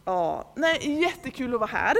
Ja, nej, jättekul att vara här.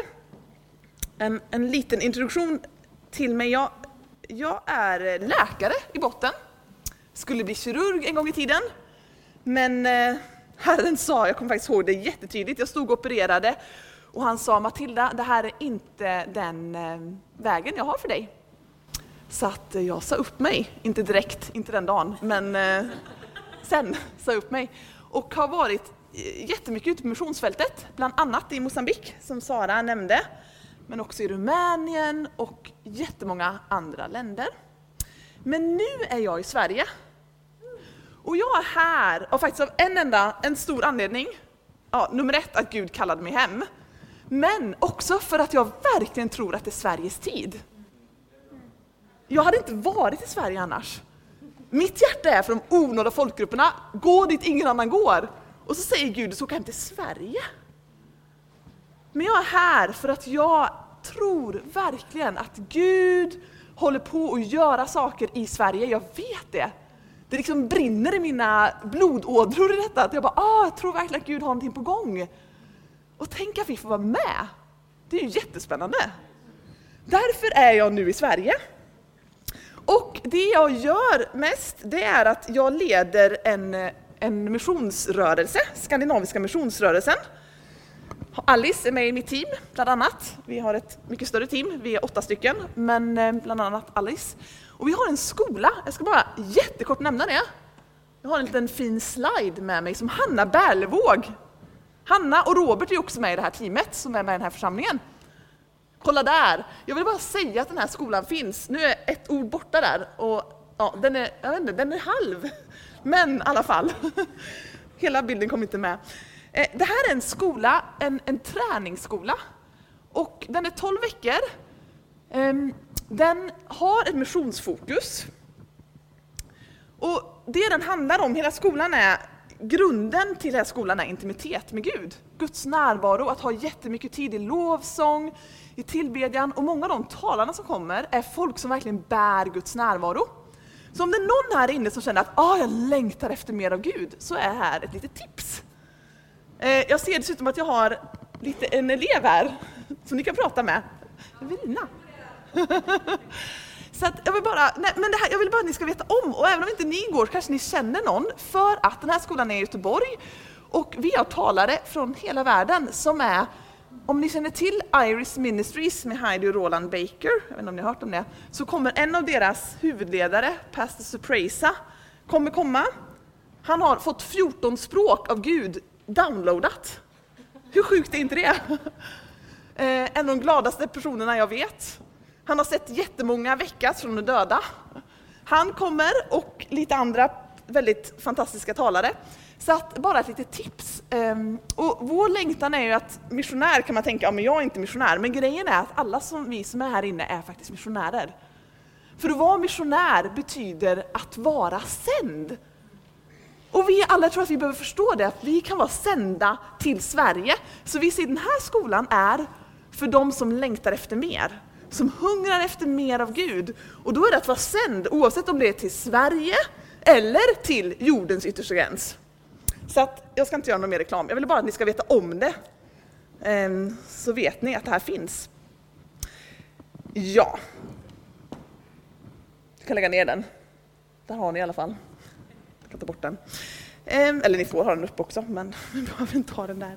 En liten introduktion till mig. Jag är läkare i botten. Skulle bli kirurg en gång i tiden. Men Herren sa, jag kommer faktiskt ihåg det jättetydligt, jag stod och opererade och han sa: Matilda, det här är inte den vägen jag har för dig. Så att jag sa upp mig, inte direkt, inte den dagen, men sen sa upp mig. Och har varit jättemycket ute på missionsfältet, bland annat i Mosambik som Sara nämnde, men också i Rumänien och jättemånga andra länder. Men nu är jag i Sverige. Och jag är här och faktiskt av en stor anledning. Ja, nummer 1, att Gud kallade mig hem. Men också för att jag verkligen tror att det är Sveriges tid. Jag hade inte varit i Sverige annars. Mitt hjärta är för de onådda folkgrupperna. Gå dit ingen annan går. Och så säger Gud, så åka hem till Sverige. Men jag är här för att jag tror verkligen att Gud håller på att göra saker i Sverige. Jag vet det. Det liksom brinner i mina blodådror i detta. Att jag tror verkligen att Gud har någonting på gång. Och tänk att vi får vara med. Det är ju jättespännande. Därför är jag nu i Sverige. Och det jag gör mest, det är att jag leder en missionsrörelse, Skandinaviska missionsrörelsen. Alice är med i mitt team, bland annat. Vi har ett mycket större team, vi är 8 stycken, men bland annat Alice. Och vi har en skola, jag ska bara jättekort nämna det. Jag har en liten fin slide med mig som Hanna Bärlevåg. Hanna och Robert är också med i det här teamet som är med i den här församlingen. Kolla där! Jag vill bara säga att den här skolan finns. Nu är ett ord borta där och ja, den är halv. Men i alla fall, hela bilden kommer inte med. Det här är en skola, en träningsskola. Och den är 12 veckor. Den har ett missionsfokus. Och det den handlar om, hela skolan är, grunden till hela skolan är intimitet med Gud. Guds närvaro, att ha jättemycket tid i lovsång, i tillbedjan. Och många av de talarna som kommer är folk som verkligen bär Guds närvaro. Så om det är någon här inne som känner att jag längtar efter mer av Gud, så är här ett litet tips. Jag ser dessutom att jag har en elev här som ni kan prata med. Evelina. Så att jag vill bara att ni ska veta om, och även om inte ni går kanske ni känner någon, för att den här skolan är i Göteborg och vi har talare från hela världen som är, om ni känner till Iris Ministries med Heidi och Roland Baker, jag vet inte om ni har hört om det, så kommer en av deras huvudledare, Pastor Supresa, komma. Han har fått 14 språk av Gud downloadat. Hur sjukt är inte det? En av de gladaste personerna jag vet. Han har sett jättemånga väckas från de döda. Han kommer och lite andra väldigt fantastiska talare. Så att bara ett litet tips. Och vår längtan är ju att missionär kan man tänka, men jag är inte missionär. Men grejen är att alla vi som är här inne är faktiskt missionärer. För att vara missionär betyder att vara sänd. Och vi alla tror att vi behöver förstå det, att vi kan vara sända till Sverige. Så vi ser den här skolan är för de som längtar efter mer. Som hungrar efter mer av Gud. Och då är det att vara sänd, oavsett om det är till Sverige eller till jordens yttersta gräns. Så att jag ska inte göra någon mer reklam. Jag vill bara att ni ska veta om det. Så vet ni att det här finns. Ja. Jag kan lägga ner den. Där har ni i alla fall. Jag kan ta bort den. Eller ni får ha den uppe också, men vi behöver inte ha den där.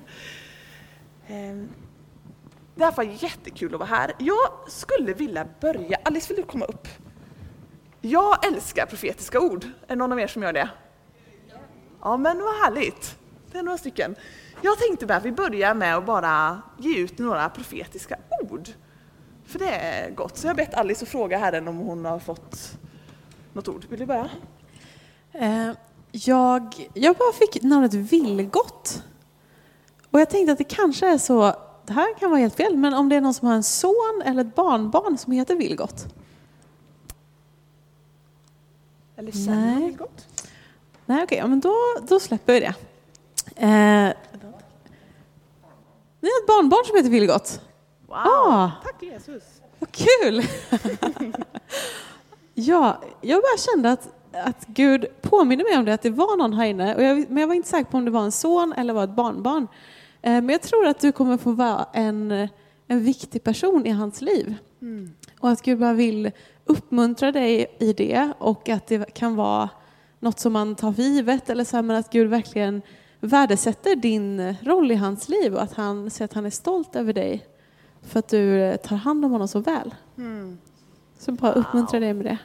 Det var jättekul att vara här. Jag skulle vilja börja. Alice, vill du komma upp? Jag älskar profetiska ord. Är det någon av er som gör det? Ja, men vad härligt. Det är några stycken. Jag tänkte att vi börjar med att bara ge ut några profetiska ord. För det är gott. Så jag har bett Alice att fråga Herren om hon har fått något ord. Vill du börja? Jag bara fick namnet Vilgot. Och jag tänkte att det kanske är så, det här kan vara helt fel, men om det är någon som har en son eller ett barnbarn som heter Vilgot. Eller känner Vilgot? Nej, okej, men då släpper vi det. Ni har ett barnbarn som heter Vilgot. Wow, tack Jesus. Vad kul! Ja, jag bara kände att Gud påminner mig om det, att det var någon här inne. Men jag var inte säker på om det var en son eller var ett barnbarn. Men jag tror att du kommer få vara en viktig person i hans liv. Och att Gud bara vill uppmuntra dig i det. Och att det kan vara något som man tar för givet. Eller så här, men att Gud verkligen värdesätter din roll i hans liv. Och att han säger att han är stolt över dig. För att du tar hand om honom så väl. Så bara uppmuntra dig med det.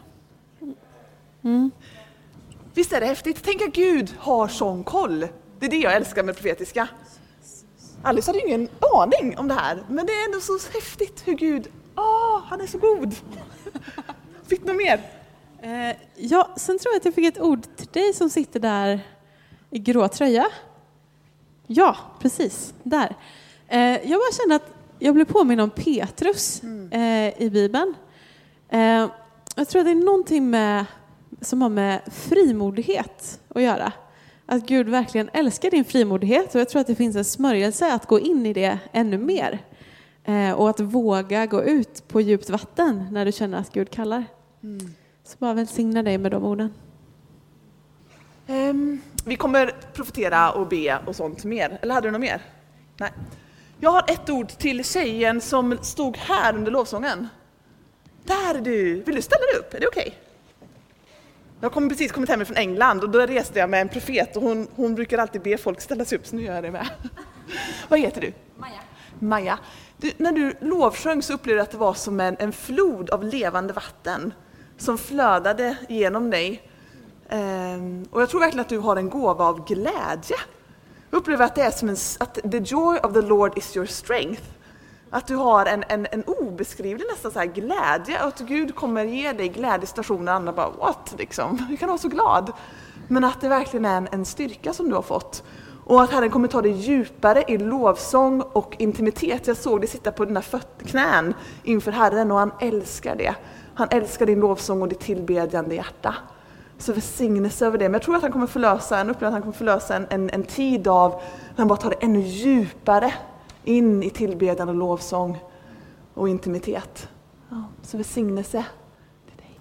Visst är det häftigt? Tänk att Gud har sån koll. Det är det jag älskar med profetiska. Alice hade ju ingen aning om det här. Men det är ändå så häftigt hur Gud, han är så god. Fick du mer? Ja, sen tror jag att jag fick ett ord till dig som sitter där i grå tröja. Ja, precis. Där. Jag bara kände att jag blev påminn om Petrus i Bibeln. Jag tror att det är någonting som har med frimodighet att göra. Att Gud verkligen älskar din frimodighet. Och jag tror att det finns en smörjelse att gå in i det ännu mer. Och att våga gå ut på djupt vatten när du känner att Gud kallar. Så bara välsigna dig med de orden. Vi kommer profetera och be och sånt mer. Eller hade du något mer? Nej. Jag har ett ord till tjejen som stod här under lovsången. Där är du. Vill du ställa dig upp? Är det okej? Jag kommer precis kommit hem från England och då reste jag med en profet och hon brukar alltid be folk ställa sig upp, så nu gör jag det med. Vad heter du? Maja. När du lovsjöng så upplevde du att det var som en flod av levande vatten som flödade genom dig. Och jag tror verkligen att du har en gåva av glädje. Jag upplever att det är som att the joy of the Lord is your strength. Att du har en obeskrivlig nästan så här glädje. Och att Gud kommer ge dig glädjestationer. Andra bara, what? Liksom. Du kan vara så glad. Men att det verkligen är en styrka som du har fått. Och att Herren kommer ta dig djupare i lovsång och intimitet. Jag såg dig sitta på dina knän inför Herren och han älskar det. Han älskar din lovsång och ditt tillbedjande hjärta. Så välsignelse över det. Men jag tror att han kommer förlösa en tid av när han bara tar det ännu djupare in i tillbedjande och lovsång och intimitet. Så välsignelse till dig.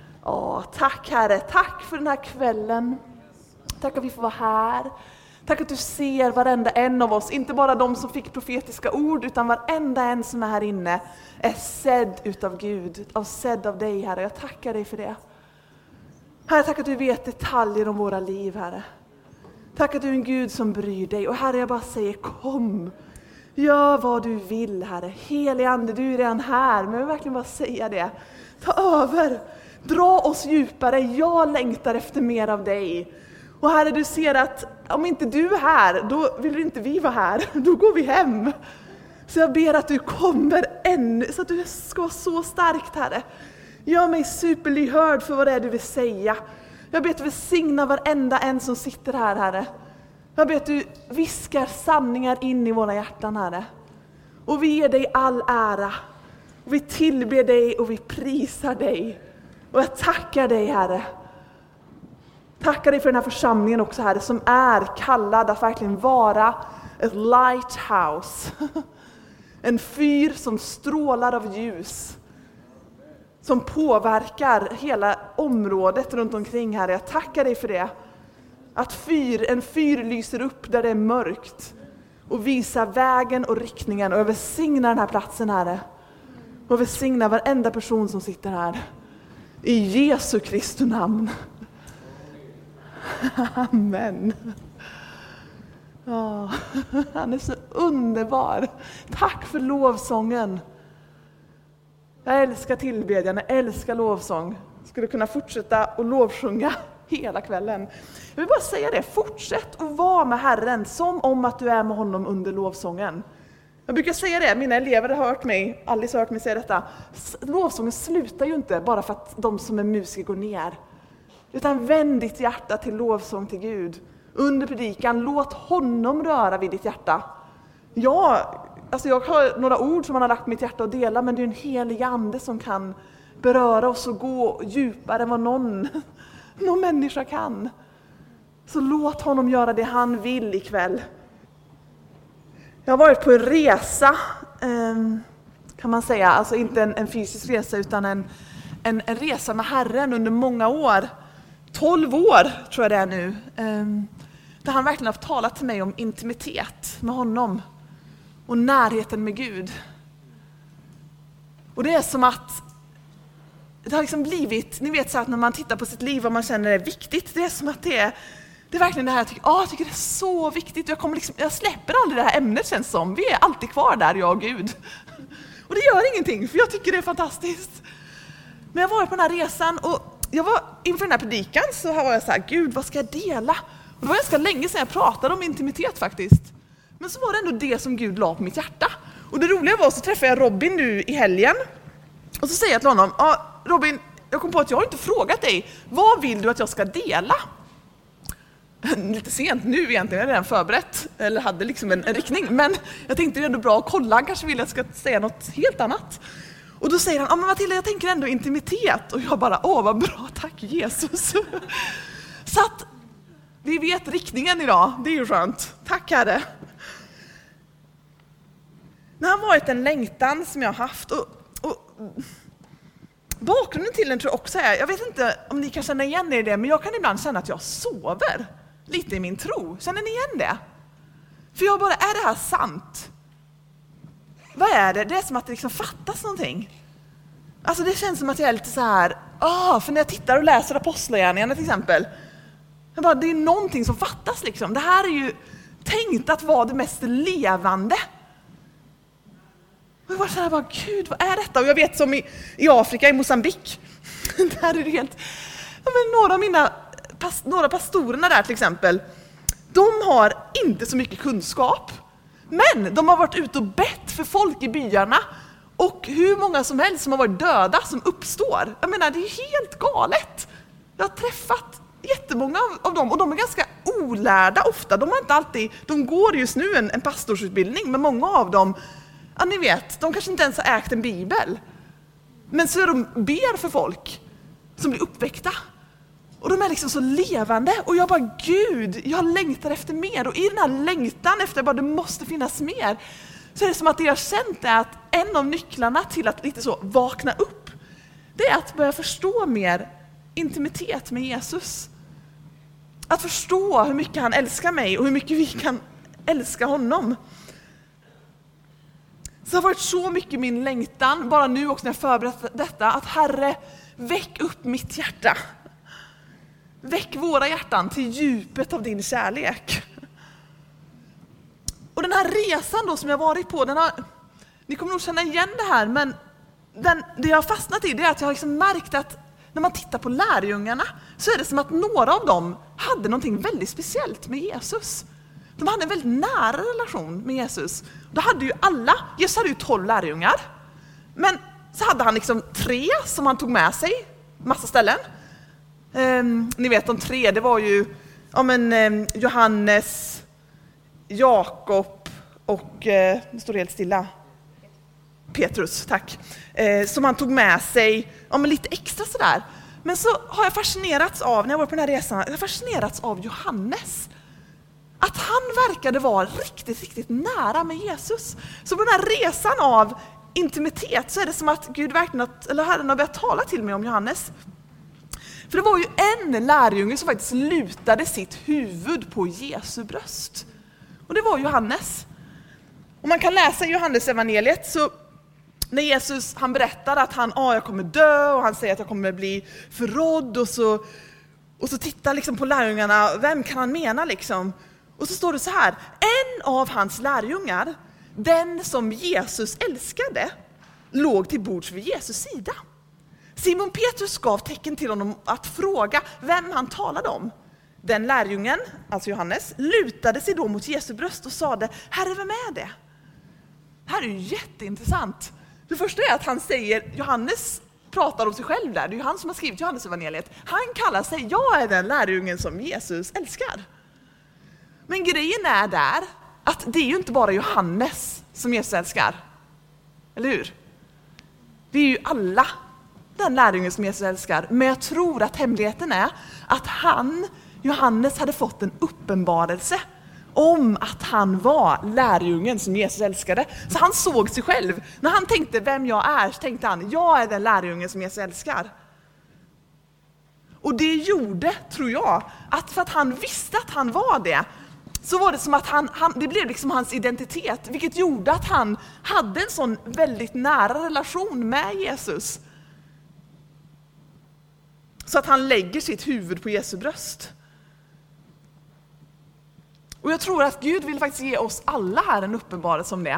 Tack Herre, tack för den här kvällen. Tack att vi får vara här. Tack att du ser varenda en av oss, inte bara de som fick profetiska ord, utan varenda en som är här inne är sedd utav Gud, sedd av dig Herre. Jag tackar dig för det. Herre, tack att du vet detaljer om våra liv, Herre. Tack att du är en Gud som bryr dig. Och Herre, jag bara säger, kom. Gör vad du vill, Herre. Helige Ande, du är redan här. Men jag vill verkligen bara säga det. Ta över. Dra oss djupare. Jag längtar efter mer av dig. Och Herre, du ser att om inte du är här, då vill inte vi vara här. Då går vi hem. Så jag ber att du kommer ännu, så att du ska vara så starkt, Herre. Gör mig superlyhörd för vad det är du vill säga. Jag ber att du välsignar varenda en som sitter här, Herre. Jag ber att du viskar sanningar in i våra hjärtan, Herre. Och vi ger dig all ära. Och vi tillber dig och vi prisar dig. Och jag tackar dig, Herre. Tackar dig för den här församlingen också, Herre, som är kallad att verkligen vara ett lighthouse. En fyr som strålar av ljus. Som påverkar hela området runt omkring, Herre. Jag tackar dig för det. Att en fyr lyser upp där det är mörkt. Och visar vägen och riktningen. Och jag välsignar den här platsen, Herre. Och välsignar varenda person som sitter här. I Jesu Kristi namn. Amen. Han är så underbar. Tack för lovsången. Jag älskar tillbedjan, jag älskar lovsång. Skulle kunna fortsätta att lovsjunga hela kvällen. Jag vill bara säga det, fortsätt att vara med Herren som om att du är med honom under lovsången. Jag brukar säga det, mina elever har hört mig, Alice har hört mig säga detta. Lovsången slutar ju inte bara för att de som är musiker går ner. Utan vänd ditt hjärta till lovsång till Gud. Under predikan, låt honom röra vid ditt hjärta. Jag har några ord som han har lagt mitt hjärta att dela, men det är en helig ande som kan beröra oss och gå djupare än vad någon människa kan. Så låt honom göra det han vill ikväll. Jag har varit på en resa, kan man säga. Alltså inte en fysisk resa, utan en resa med Herren under många år. 12 år tror jag det är nu. Där han verkligen har talat till mig om intimitet. intimt med honom och närheten med Gud. Och det är som att det har liksom blivit, ni vet så att när man tittar på sitt liv och man känner det är viktigt, det är som att det är verkligen det här jag tycker det är så viktigt. Jag släpper aldrig det här ämnet, känns som. Vi är alltid kvar där, jag och Gud. Och det gör ingenting, för jag tycker det är fantastiskt. Men jag var på den här resan och jag var inför den här predikan så var jag så här, Gud, vad ska jag dela? Och det var ganska länge sedan jag pratade om intimitet faktiskt. Men så var det ändå det som Gud la på mitt hjärta. Och det roliga var så träffade jag Robin nu i helgen. Och så säger jag till honom, Robin, jag kom på att jag har inte frågat dig, vad vill du att jag ska dela? Lite sent nu egentligen, jag redan förberett, eller hade liksom en riktning. Men jag tänkte det är ändå bra att kolla, han kanske vill att jag ska säga något helt annat. Och då säger han, men Matilda, jag tänker ändå intimitet. Och jag bara, vad bra, tack Jesus. Så att vi vet riktningen idag, det är ju skönt. Tack Herre. Det har varit en längtan som jag har haft och bakgrunden till den tror jag också är, jag vet inte om ni kan känna igen er i det, men jag kan ibland känna att jag sover lite i min tro. Känner ni igen det? För jag bara, är det här sant? Vad är det? Det är som att det liksom fattas någonting. Alltså det känns som att jag är lite så här, för när jag tittar och läser Apostlagärningarna till exempel, jag bara, det är någonting som fattas liksom. Det här är ju tänkt att vara det mest levande. Och jag var så här, bara, Gud, vad är detta? Och jag vet som i Afrika, i Mosambik, där är det helt... några pastorerna där till exempel, de har inte så mycket kunskap, men de har varit ute och bett för folk i byarna. Och hur många som helst som har varit döda som uppstår. Jag menar, det är helt galet. Jag har träffat jättemånga av dem och de är ganska olärda ofta. De har inte alltid, de går just nu en pastorsutbildning, men många av dem, ja, ni vet, de kanske inte ens har ägt en bibel. Men så är de ber för folk som blir uppväckta. Och de är liksom så levande. Och jag bara, Gud, jag längtar efter mer. Och i den här längtan efter bara, det måste finnas mer. Så är det som att det jag känt är att en av nycklarna till att lite så vakna upp, det är att börja förstå mer intimitet med Jesus. Att förstå hur mycket han älskar mig och hur mycket vi kan älska honom. Så det har varit så mycket min längtan, bara nu också när jag förberett detta, att Herre, väck upp mitt hjärta. Väck våra hjärtan till djupet av din kärlek. Och den här resan då som jag varit på, ni kommer nog känna igen det här, men det jag har fastnat i, det är att jag har liksom märkt att när man tittar på lärjungarna så är det som att några av dem hade någonting väldigt speciellt med Jesus. De hade en väldigt nära relation med Jesus. Då hade ju Jesus hade ju 12 lärjungar, men så hade han liksom 3 som han tog med sig massa ställen. Ni vet de 3, det var ju Johannes, Jakob och det står helt stilla. Petrus, tack. Som han tog med sig lite extra sådär. Men så har jag fascinerats av, när jag var på den här resan, jag har fascinerats av Johannes. Att han verkade vara riktigt, riktigt nära med Jesus. Så på den här resan av intimitet så är det som att Gud verkligen, eller Herren har börjat tala till mig om Johannes. För det var ju en lärjunge som faktiskt lutade sitt huvud på Jesu bröst. Och det var Johannes. Och man kan läsa i Johannes evangeliet, så när Jesus han berättar att jag kommer dö, och han säger att jag kommer bli förrådd, och så tittar liksom på lärjungarna, vem kan han mena liksom? Och så står det så här, en av hans lärjungar, den som Jesus älskade, låg till bords vid Jesus sida. Simon Petrus gav tecken till honom att fråga vem han talade om. Den lärjungen, alltså Johannes, lutade sig då mot Jesu bröst och sade, Herre, vem är det? Det här är ju jätteintressant. Det första är att han säger, Johannes pratar om sig själv där, det är ju han som har skrivit Johannes evangeliet. Han kallar sig, jag är den lärjungen som Jesus älskar. Men grejen är där att det är ju inte bara Johannes som Jesus älskar. Eller hur? Vi är ju alla den lärjungen som Jesus älskar. Men jag tror att hemligheten är att Johannes hade fått en uppenbarelse om att han var lärjungen som Jesus älskade. Så han såg sig själv. När han tänkte vem jag är, så tänkte han, jag är den lärjungen som Jesus älskar. Och det gjorde, tror jag, att för att han visste att han var det, så var det som att det blev liksom hans identitet, vilket gjorde att han hade en sån väldigt nära relation med Jesus. Så att han lägger sitt huvud på Jesu bröst. Och jag tror att Gud vill faktiskt ge oss alla här en uppenbarelse om det.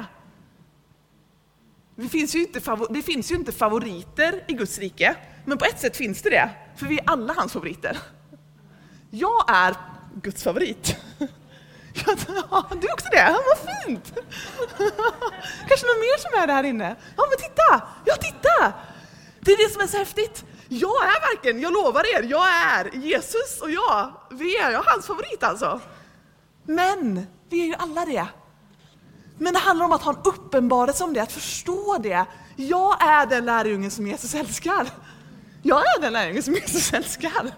Det finns ju inte favoriter i Guds rike, men på ett sätt finns det. För vi är alla hans favoriter. Jag är Guds favorit. Ja, du är också det. Ja, vad fint. Kanske någon mer som är där inne. Ja, men titta. Ja, titta. Det är det som är så häftigt. Jag är verkligen, jag lovar er, jag är Jesus och vi är hans favorit alltså. Men vi är ju alla det. Men det handlar om att ha en uppenbarelse om det, att förstå det. Jag är den lärjungen som Jesus älskar. Jag är den lärjungen som Jesus älskar.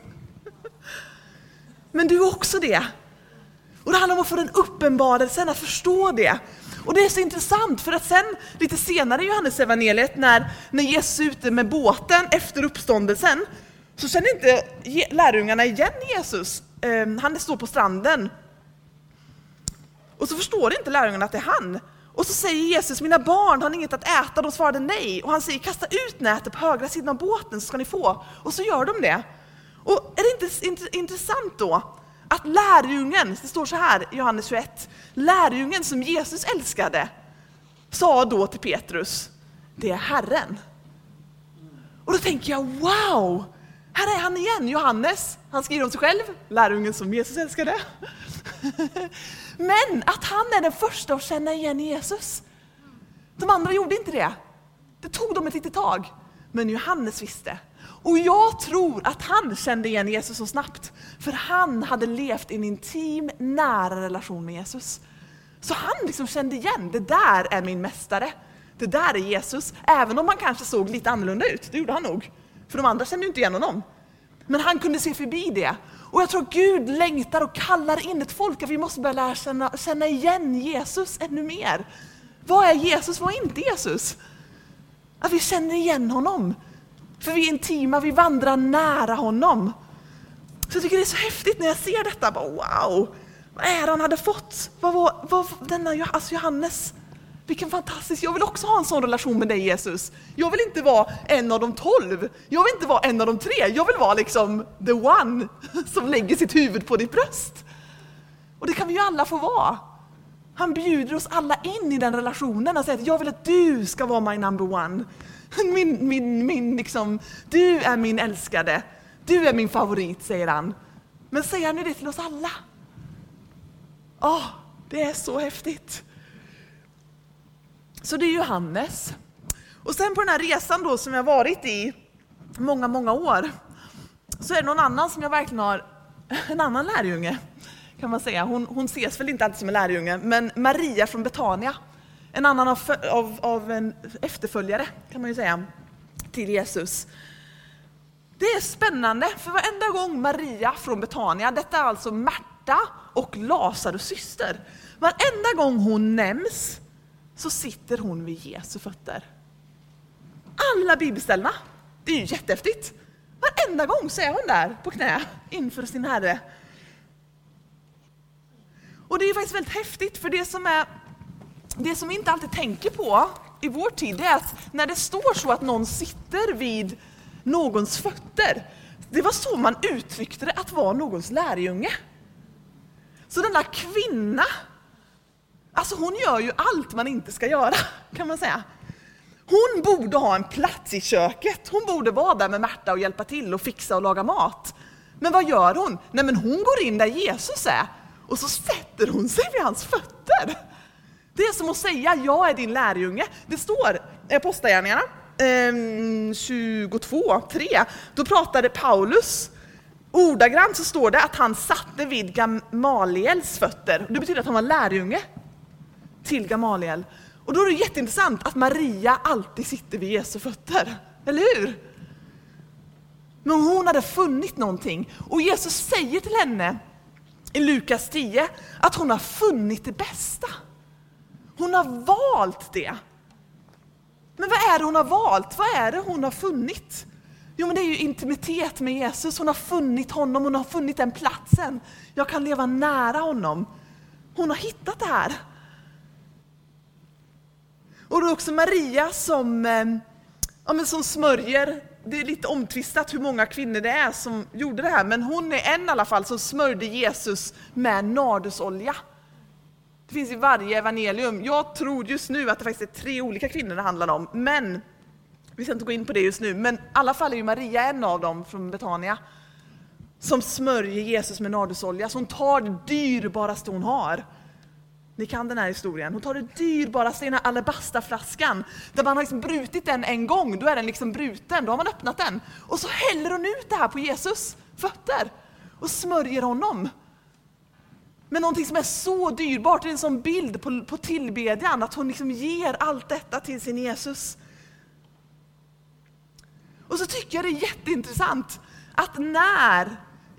Men du är också det. Och det handlar om att få den uppenbarelsen, att förstå det. Och det är så intressant för att sen lite senare i Johannes evangeliet när Jesus är ute med båten efter uppståndelsen, så känner inte lärjungarna igen Jesus. Han står på stranden. Och så förstår inte lärjungarna att det är han. Och så säger Jesus, mina barn har ni inget att äta? De svarade nej. Och han säger, kasta ut nätet på högra sidan av båten så ska ni få. Och så gör de det. Och är det inte intressant då? Att lärjungen, det står så här i Johannes 21, lärjungen som Jesus älskade sa då till Petrus, det är Herren. Och då tänker jag, wow, här är han igen, Johannes. Han skriver om sig själv, lärjungen som Jesus älskade. Men att han är den första att känna igen Jesus. De andra gjorde inte det. Det tog dem ett litet tag. Men Johannes visste. Och jag tror att han kände igen Jesus så snabbt. För han hade levt i en intim, nära relation med Jesus. Så han liksom kände igen, det där är min mästare. Det där är Jesus. Även om han kanske såg lite annorlunda ut. Det gjorde han nog. För de andra kände inte igen honom. Men han kunde se förbi det. Och jag tror att Gud längtar och kallar in ett folk. Att vi måste börja lära känna igen Jesus ännu mer. Vad är Jesus? Vad är inte Jesus? Att vi känner igen honom. För vi är intima, vi vandrar nära honom. Så jag tycker det är så häftigt när jag ser detta. Bara, wow, vad är det han hade fått? Vad var denna Johannes? Vilken fantastisk, jag vill också ha en sån relation med dig Jesus. Jag vill inte vara en av de 12. Jag vill inte vara en av de 3. Jag vill vara liksom the one som lägger sitt huvud på ditt bröst. Och det kan vi ju alla få vara. Han bjuder oss alla in i den relationen och säger att jag vill att du ska vara my number one. Min liksom, du är min älskade. Du är min favorit, säger han. Men säger han det till oss alla? Det är så häftigt. Så det är Johannes. Och sen på den här resan då som jag varit i många, många år, så är det någon annan som jag verkligen har, en annan lärjunge kan man säga. Hon ses väl inte alltid som en lärjunge, men Maria från Betania. En annan av en efterföljare kan man ju säga till Jesus. Det är spännande för varenda gång Maria från Betania, detta är alltså Märta och Lazarus syster. Varenda gång hon nämns så sitter hon vid Jesu fötter. Alla bibelställena, det är ju jättehäftigt. Varenda gång så är hon där på knä inför sin Herre. Och det är faktiskt väldigt häftigt, för det som vi inte alltid tänker på i vår tid, det är att när det står så att någon sitter vid någons fötter, det var så man uttryckte det, att vara någons lärjunge. Så den där kvinna, alltså hon gör ju allt man inte ska göra, kan man säga. Hon borde ha en plats i köket. Hon borde vara där med Märta och hjälpa till och fixa och laga mat. Men vad gör hon? Nej, men hon går in där Jesus är och så sätter hon sig vid hans fötter. Det är som att säga, jag är din lärjunge. Det står i Apostlagärningarna 22:3. Då pratade Paulus. Ordagrant så står det att han satte vid Gamaliels fötter. Det betyder att han var lärjunge till Gamaliel. Och då är det jätteintressant att Maria alltid sitter vid Jesu fötter. Eller hur? Men hon hade funnit någonting. Och Jesus säger till henne i Lukas 10 att hon har funnit det bästa. Hon har valt det. Men vad är det hon har valt? Vad är det hon har funnit? Jo, men det är ju intimitet med Jesus. Hon har funnit honom, hon har funnit den platsen. Jag kan leva nära honom. Hon har hittat det här. Och det är också Maria som smörjer. Det är lite omtvistat hur många kvinnor det är som gjorde det här. Men hon är en i alla fall som smörjde Jesus med nardusolja. Det finns i varje evangelium. Jag tror just nu att det faktiskt är 3 olika kvinnor det handlar om. Men vi ska inte gå in på det just nu. Men i alla fall är ju Maria en av dem från Betania. Som smörjer Jesus med nardusolja. Så hon tar det dyrbaraste hon har. Ni kan den här historien. Hon tar det dyrbaraste i den här alabastaflaskan. Där man har liksom brutit den en gång. Då är den liksom bruten. Då har man öppnat den. Och så häller hon ut det här på Jesus fötter. Och smörjer honom. Men någonting som är så dyrbart. Det är en sån bild på tillbedjan. Att hon liksom ger allt detta till sin Jesus. Och så tycker jag det är jätteintressant. Att när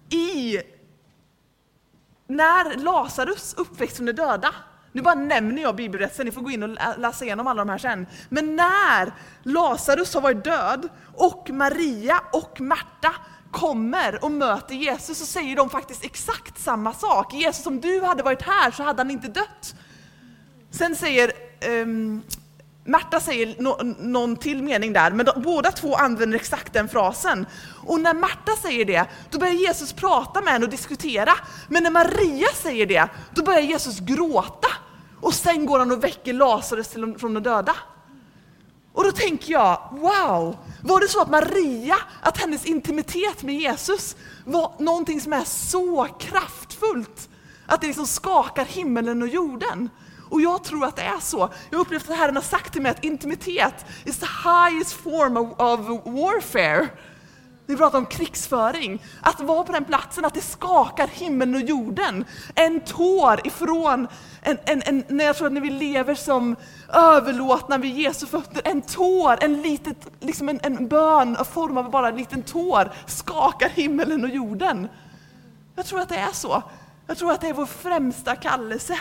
Lazarus uppväxt från de döda. Nu bara nämner jag bibelberättelsen, ni får gå in och läsa igenom alla de här sen. Men när Lazarus har varit död och Maria och Marta kommer och möter Jesus, så säger de faktiskt exakt samma sak. Jesus, om du hade varit här så hade han inte dött. Sen säger Marta säger någon till mening där, men båda två använder exakt den frasen. Och när Marta säger det, då börjar Jesus prata med henne och diskutera. Men när Maria säger det, då börjar Jesus gråta. Och sen går han och väcker Lazarus från de döda. Och då tänker jag, wow, var det så att Maria, att hennes intimitet med Jesus var någonting som är så kraftfullt att det liksom skakar himmelen och jorden? Och jag tror att det är så. Jag har upplevt att Herren har sagt till mig att intimitet is the highest form of warfare. Vi pratar om krigsföring. Att vara på den platsen, att det skakar himlen och jorden. En tår ifrån, när jag tror att när vi lever som överlåtna vid Jesu fötter. En tår, en bön av form av bara en liten tår skakar himlen och jorden. Jag tror att det är så. Jag tror att det är vår främsta kallelse.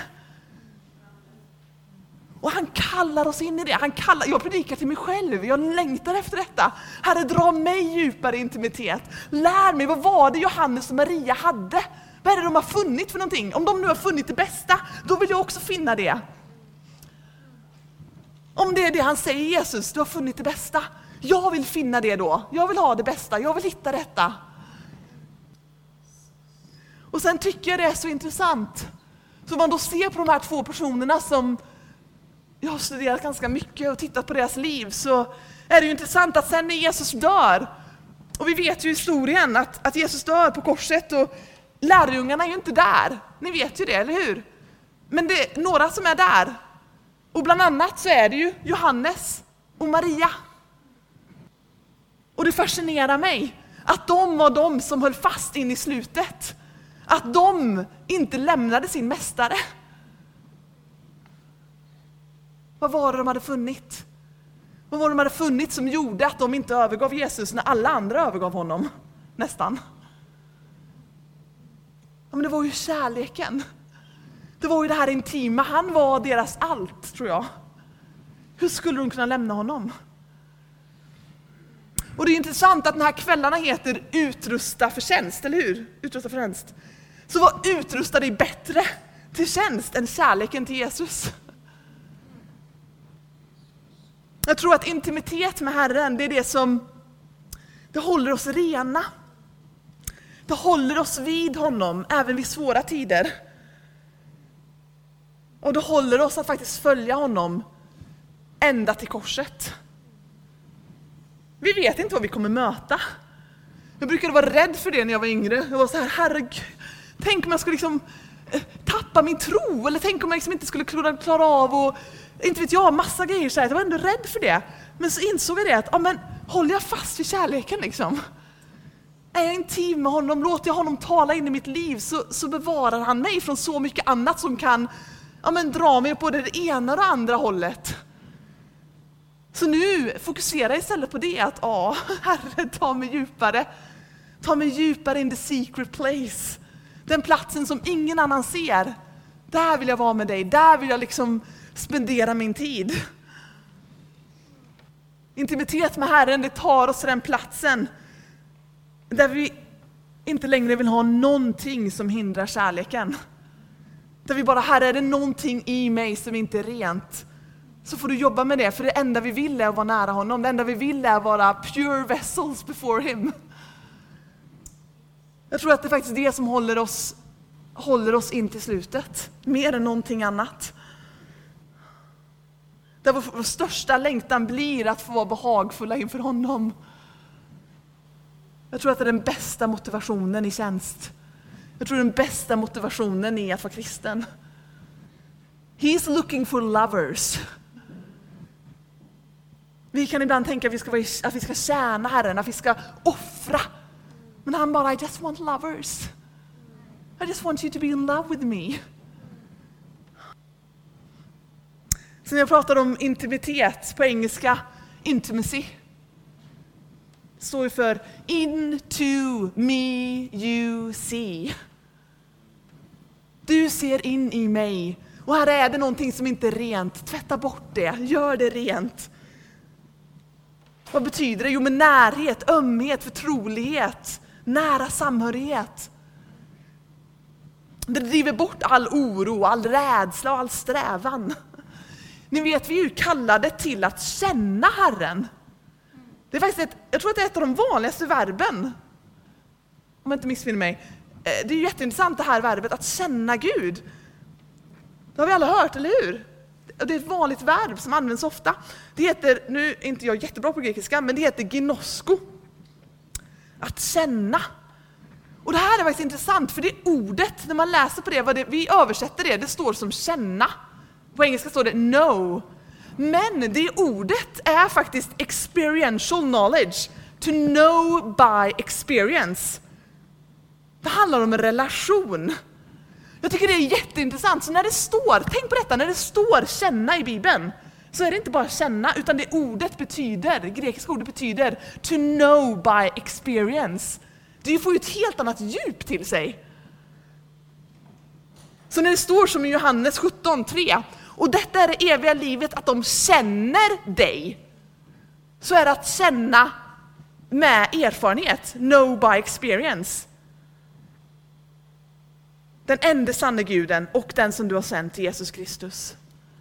Och han kallar oss in i det. Jag predikar till mig själv. Jag längtar efter detta. Herre, dra mig djupare intimitet. Lär mig, vad var det Johannes och Maria hade? Vad är det de har funnit för någonting? Om de nu har funnit det bästa, då vill jag också finna det. Om det är det han säger, Jesus, du har funnit det bästa. Jag vill finna det då. Jag vill ha det bästa. Jag vill hitta detta. Och sen tycker jag det är så intressant. Så man då ser på de här 2 personerna som jag har studerat ganska mycket och tittat på deras liv, så är det ju intressant att sen när Jesus dör, och vi vet ju historien att Jesus dör på korset och lärjungarna är ju inte där. Ni vet ju det, eller hur? Men det är några som är där. Och bland annat så är det ju Johannes och Maria. Och det fascinerar mig att de var de som höll fast in i slutet. Att de inte lämnade sin mästare. Vad var det de hade funnit? Vad var det de hade funnit som gjorde att de inte övergav Jesus när alla andra övergav honom? Nästan. Ja, men det var ju kärleken. Det var ju det här intima. Han var deras allt, tror jag. Hur skulle de kunna lämna honom? Och det är intressant att den här kvällarna heter utrusta för tjänst, eller hur? Utrusta för tjänst. Så var utrustade bättre till tjänst än kärleken till Jesus. Jag tror att intimitet med Herren, det är det som det håller oss rena. Det håller oss vid honom även vid svåra tider. Och det håller oss att faktiskt följa honom ända till korset. Vi vet inte vad vi kommer möta. Jag brukade vara rädd för det när jag var yngre. Jag var så här, herregud, tänk om jag skulle liksom tappa min tro. Eller tänk om jag liksom inte skulle klara av och inte vet jag, massa grejer så här. Jag var ändå rädd för det. Men så insåg jag det att, ja, men håller jag fast vid kärleken liksom? Är jag intim med honom, låter jag honom tala in i mitt liv, så bevarar han mig från så mycket annat som kan, ja, men dra mig på det ena och andra hållet. Så nu fokuserar jag istället på det, att Herre, ta mig djupare in the secret place. Den platsen som ingen annan ser. Där vill jag vara med dig, där vill jag liksom spendera min tid. Intimitet med Herren, det tar oss till den platsen där vi inte längre vill ha någonting som hindrar kärleken. Där vi bara, Herre, är det någonting i mig som inte är rent, så får du jobba med det. För det enda vi vill är att vara nära honom. Det enda vi vill är att vara pure vessels before him. Jag tror att det är faktiskt det som håller oss in till slutet. Mer än någonting annat. Där vår största längtan blir att få vara behagfulla inför honom. Jag tror att det är den bästa motivationen i tjänst. Jag tror den bästa motivationen är att vara kristen. He's looking for lovers. Vi kan ibland tänka att vi ska tjäna Herren, att vi ska offra. Men han bara, I just want lovers. I just want you to be in love with me. Så när jag pratar om intimitet på engelska, intimacy, står ju för into me you see. Du ser in i mig. Och här är det någonting som inte är rent. Tvätta bort det. Gör det rent. Vad betyder det? Jo, men närhet, ömhet, förtrolighet, nära samhörighet. Det driver bort all oro, all rädsla och all strävan. Ni vet, vi är ju kallade till att känna Herren. Det är faktiskt jag tror att det är ett av de vanligaste verben. Om jag inte missminner mig. Det är ju jätteintressant det här verbet, att känna Gud. Det har vi alla hört, eller hur? Det är ett vanligt verb som används ofta. Det heter, nu är inte jag jättebra på grekiska, men det heter ginosko. Att känna. Och det här är faktiskt intressant, för det ordet, när man läser på det, vi översätter det står som känna. På engelska står det know. Men det ordet är faktiskt experiential knowledge. To know by experience. Det handlar om en relation. Jag tycker det är jätteintressant. Så när det står, tänk på detta, när det står känna i Bibeln, så är det inte bara känna, utan det ordet betyder, det grekiska ordet betyder to know by experience. Det får ju ett helt annat djup till sig. Så när det står som i Johannes 17:3, och detta är det eviga livet, att de känner dig, så är det att känna med erfarenhet, know by experience. Den enda sanna Guden och den som du har sänt till Jesus Kristus.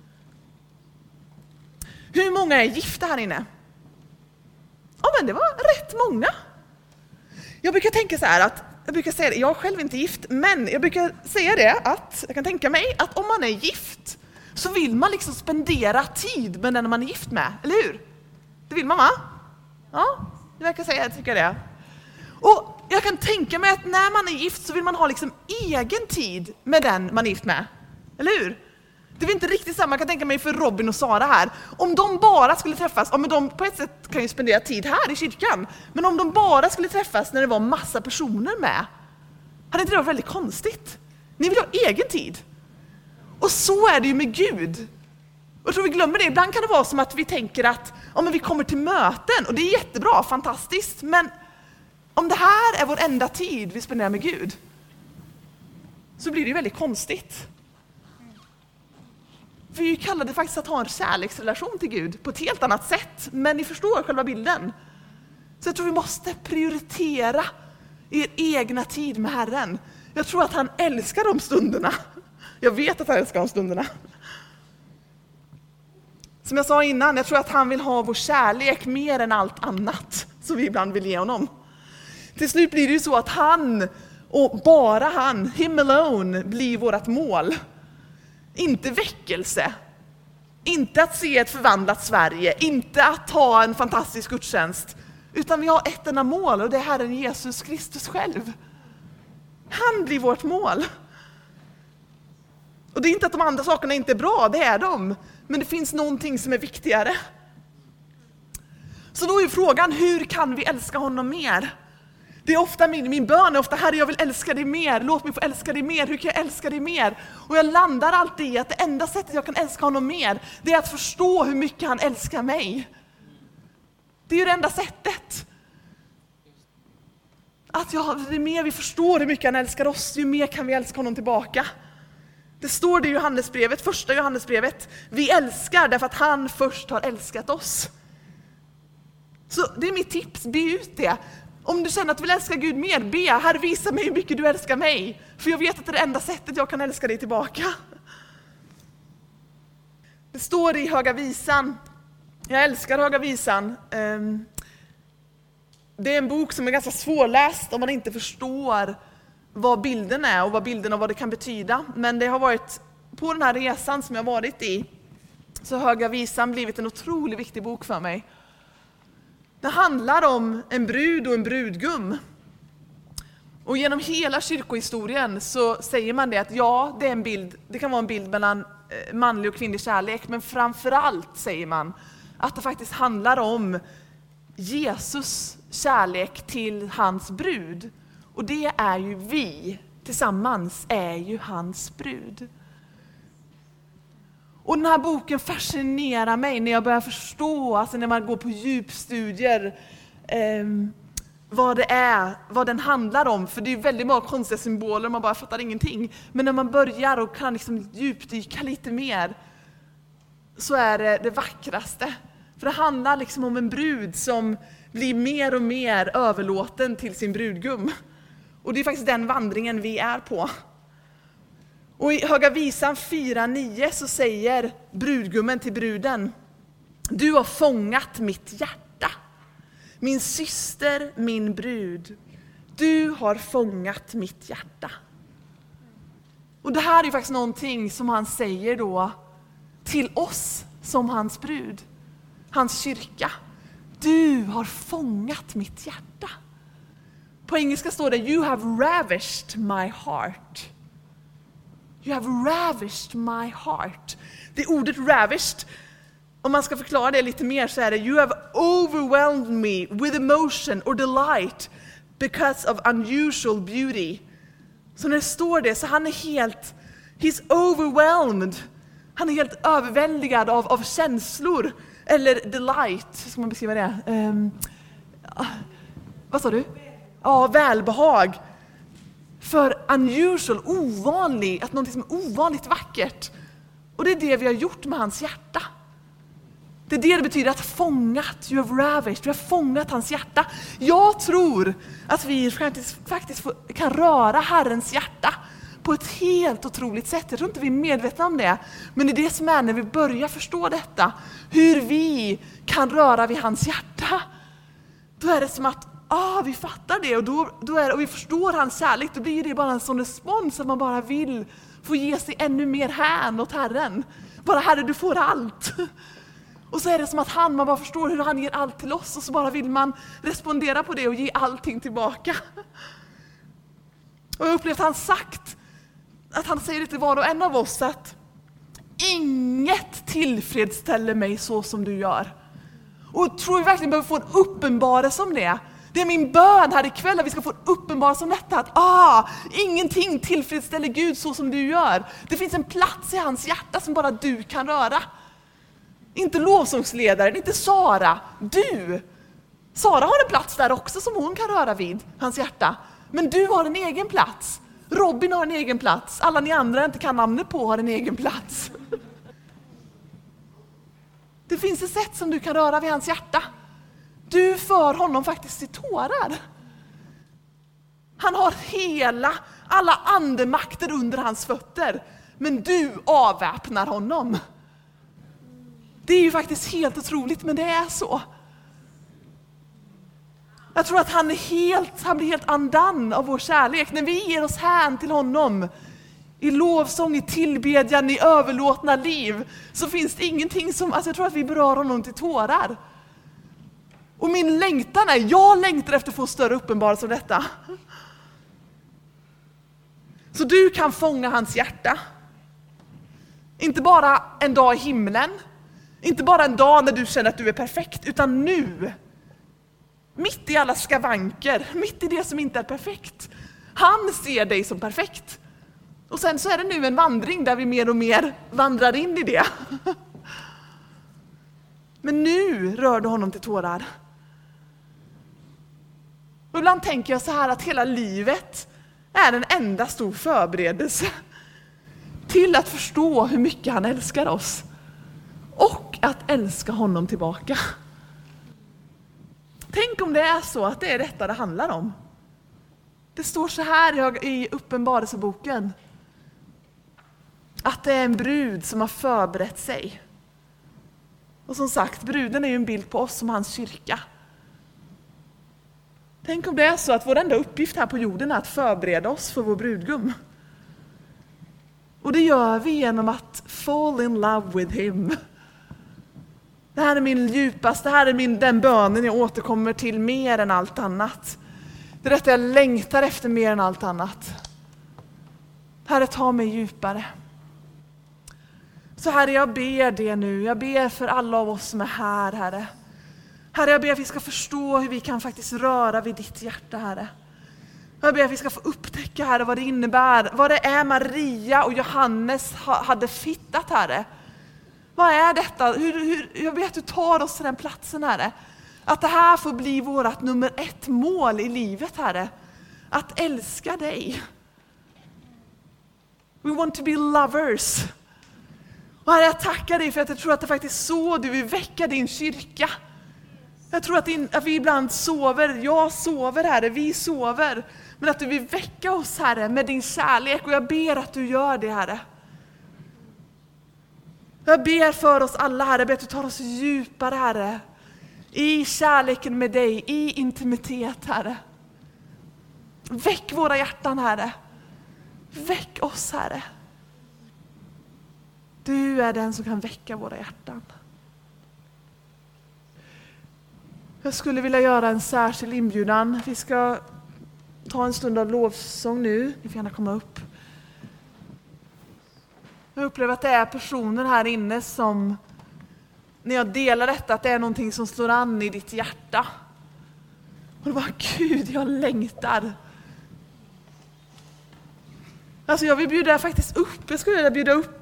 Hur många är gifta här inne? Ja, men det var rätt många. Jag brukar tänka så här att, jag är själv inte gift, men jag brukar säga det att, jag kan tänka mig att om man är gift så vill man liksom spendera tid med den man är gift med, eller hur? Det vill man, va? Ja, det verkar säga, jag tycker det. Och jag kan tänka mig att när man är gift så vill man ha liksom egen tid med den man är gift med, eller hur? Det är inte riktigt samma, man kan tänka mig för Robin och Sara här. Om de bara skulle träffas, men de på ett sätt kan ju spendera tid här i kyrkan, men om de bara skulle träffas när det var massa personer med, hade inte det varit väldigt konstigt? Ni vill ha egen tid. Och så är det ju med Gud. Och jag tror vi glömmer det. Ibland kan det vara som att vi tänker att men vi kommer till möten, och det är jättebra, fantastiskt, men om det här är vår enda tid vi spenderar med Gud, så blir det ju väldigt konstigt. Vi kallade faktiskt att ha en kärleksrelation till Gud på ett helt annat sätt, men ni förstår själva bilden. Så jag tror vi måste prioritera er egna tid med Herren. Jag tror att han älskar de stunderna. Jag vet att han älskar de stunderna. Som jag sa innan, jag tror att han vill ha vår kärlek mer än allt annat som vi ibland vill ge honom. Till slut blir det ju så att han, och bara han, him alone, blir vårt mål. Inte väckelse, inte att se ett förvandlat Sverige, inte att ha en fantastisk gudstjänst, utan vi har ett enda mål, och det är Herren Jesus Kristus själv. Han blir vårt mål. Och det är inte att de andra sakerna inte är bra, det är de, men det finns någonting som är viktigare. Så då är frågan, hur kan vi älska honom mer? Det är ofta min bön är ofta, Herre, jag vill älska dig mer. Låt mig få älska dig mer. Hur kan jag älska dig mer? Och jag landar alltid i att det enda sättet jag kan älska honom mer, det är att förstå hur mycket han älskar mig. Det är ju det enda sättet. Att ju mer vi förstår hur mycket han älskar oss, ju mer kan vi älska honom tillbaka. Det står det i Johannesbrevet, första Johannesbrevet. Vi älskar därför att han först har älskat oss. Så det är mitt tips, be ut det. Om du känner att du vill älska Gud mer, be, Herre, visa mig hur mycket du älskar mig. För jag vet att det är det enda sättet jag kan älska dig tillbaka. Det står i Höga visan. Jag älskar Höga visan. Det är en bok som är ganska svårläst om man inte förstår vad bilden är och vad bilden och vad det kan betyda. Men det har varit på den här resan som jag varit i, så har Höga visan blivit en otroligt viktig bok för mig. Det handlar om en brud och en brudgum. Och genom hela kyrkohistorien så säger man det att ja, det är en bild, det kan vara en bild mellan manlig och kvinnlig kärlek, men framförallt säger man att det faktiskt handlar om Jesus kärlek till hans brud. Och det är ju vi tillsammans, är ju hans brud. Och den här boken fascinerar mig när jag börjar förstå, alltså när man går på djupstudier, vad det är, vad den handlar om. För det är väldigt många konstiga symboler, man bara fattar ingenting. Men när man börjar och kan liksom djupdyka lite mer, så är det vackraste. För det handlar liksom om en brud som blir mer och mer överlåten till sin brudgum. Och det är faktiskt den vandringen vi är på. Och i Höga visan 4:9 så säger brudgummen till bruden: du har fångat mitt hjärta. Min syster, min brud. Du har fångat mitt hjärta. Och det här är faktiskt någonting som han säger då till oss som hans brud. Hans kyrka. Du har fångat mitt hjärta. På engelska står det: you have ravished my heart. You have ravished my heart. Det ordet ravished, om man ska förklara det lite mer, så är det: you have overwhelmed me with emotion or delight because of unusual beauty. Så när det står det, så han är he's overwhelmed. Han är helt överväldigad av känslor. Eller delight, hur ska man beskriva det? Vad sa du? Ja, välbehag. För unusual, ovanlig, att något som är ovanligt vackert. Och det är det vi har gjort med hans hjärta. Det är det betyder att fångat, you have ravished, vi har fångat hans hjärta. Jag tror att vi faktiskt kan röra Herrens hjärta på ett helt otroligt sätt. Jag tror inte vi är medvetna om det. Men det är det som är när vi börjar förstå detta. Hur vi kan röra vid hans hjärta. Då är det som att vi fattar det. Och vi förstår hans kärlek. Då blir det bara en sån respons att man bara vill få ge sig ännu mer hän åt Herren. Bara Herre, du får allt. Och så är det som att man bara förstår hur han ger allt till oss. Och så bara vill man respondera på det och ge allting tillbaka. Och jag har upplevt att han säger det till var och en av oss, att inget tillfredsställer mig så som du gör. Och jag tror vi verkligen behöver få en uppenbarelse om det. Det är min bön här ikväll att vi ska få en uppenbarelse om detta. Att ingenting tillfredsställer Gud så som du gör. Det finns en plats i hans hjärta som bara du kan röra. Inte lovsångsledaren, inte Sara. Du! Sara har en plats där också som hon kan röra vid, hans hjärta. Men du har en egen plats. Robin har en egen plats. Alla ni andra inte kan namnet på har en egen plats. Det finns ett sätt som du kan röra vid hans hjärta. Du för honom faktiskt till tårar. Han har alla andemakter under hans fötter. Men du avväpnar honom. Det är ju faktiskt helt otroligt, men det är så. Jag tror att han blir helt andan av vår kärlek. När vi ger oss hän till honom i lovsång, i tillbedjan, i överlåtna liv, så finns det ingenting som, jag tror att vi berör honom till tårar. Och min längtan jag längtar efter att få större uppenbarelse av detta. Så du kan fånga hans hjärta. Inte bara en dag i himlen, inte bara en dag när du känner att du är perfekt, utan nu. Mitt i alla skavanker, mitt i det som inte är perfekt. Han ser dig som perfekt. Och sen så är det nu en vandring där vi mer och mer vandrar in i det. Men nu rör du honom till tårar. Och ibland tänker jag så här att hela livet är en enda stor förberedelse till att förstå hur mycket han älskar oss. Och att älska honom tillbaka. Tänk Tänk om det är så att det är detta det handlar om. Det står så här i Uppenbarelseboken. Att det är en brud som har förberett sig. Och som sagt, bruden är ju en bild på oss som hans kyrka. Tänk om det är så att vår enda uppgift här på jorden är att förbereda oss för vår brudgum. Och det gör vi genom att fall in love with him. Det här är min djupaste, det här är den bönen jag återkommer till mer än allt annat. Det är detta jag längtar efter mer än allt annat. Herre, ta mig djupare. Så Herre, jag ber det nu. Jag ber för alla av oss som är här, Herre. Herre, jag ber att vi ska förstå hur vi kan faktiskt röra vid ditt hjärta, Herre. Jag ber att vi ska få upptäcka, Herre, vad det innebär. Vad det är Maria och Johannes hade fittat, Herre. Vad är detta? Jag ber att du tar oss till den platsen, Herre. Att det här får bli vårt nummer 1 mål i livet, Herre. Att älska dig. We want to be lovers. Och Herre, jag tackar dig för att jag tror att det faktiskt så du vill väcka din kyrka. Jag tror att vi ibland sover. Jag sover, Herre. Vi sover. Men att du vill väcka oss, Herre, med din kärlek. Och jag ber att du gör det, Herre. Jag ber för oss alla, Herre. Jag ber att du tar oss djupare, Herre. I kärleken med dig. I intimitet, Herre. Väck våra hjärtan, Herre. Väck oss, Herre. Du är den som kan väcka våra hjärtan. Jag skulle vilja göra en särskild inbjudan. Vi ska ta en stund av lovsång nu. Ni får gärna komma upp. Jag upplever att det är personer här inne som, när jag delar detta, att det är någonting som slår an i ditt hjärta. Och det bara, Gud, jag längtar. Alltså jag vill bjuda faktiskt upp. Jag skulle vilja bjuda upp.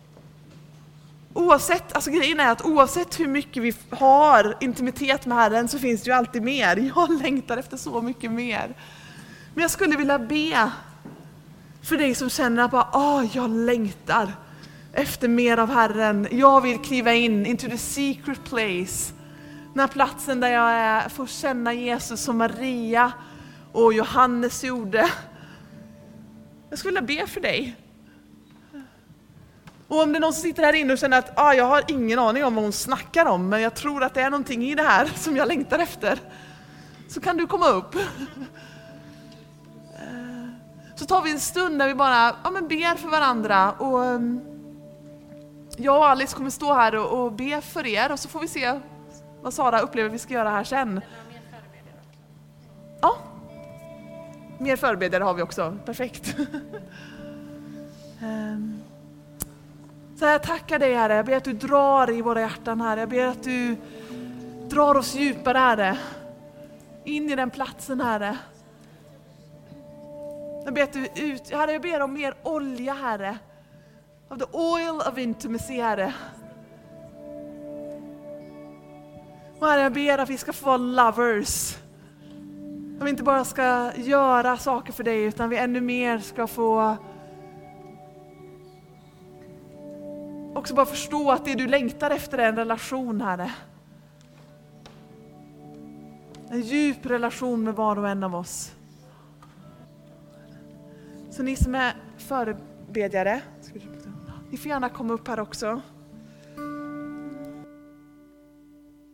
Grejen är att oavsett hur mycket vi har intimitet med Herren så finns det ju alltid mer. Jag längtar efter så mycket mer. Men jag skulle vilja be för dig som känner att jag längtar efter mer av Herren. Jag vill kliva in into the secret place. Den här platsen där jag får känna Jesus som Maria och Johannes gjorde. Jag skulle vilja be för dig. Och om det är någon som sitter här inne och känner att jag har ingen aning om vad hon snackar om, men jag tror att det är någonting i det här som jag längtar efter, så kan du komma upp. Så tar vi en stund där vi bara ber för varandra. Och jag och Alice kommer stå här och be för er. Och så får vi se vad Sara upplever vi ska göra här sen. Ja, mer förberedare har vi också. Perfekt. Så jag tackar dig, Herre. Jag ber att du drar i våra hjärtan, Herre. Jag ber att du drar oss djupare, Herre. In i den platsen, Herre. Jag ber att du Herre, jag ber om mer olja, Herre. Of the oil of intimacy, Herre. Och Herre, jag ber att vi ska få vara lovers. Att vi inte bara ska göra saker för dig, utan vi ännu mer ska få också bara förstå att det du längtar efter är en relation, Herre. En djup relation med var och en av oss. Så ni som är förebedjare, ni får gärna komma upp här också.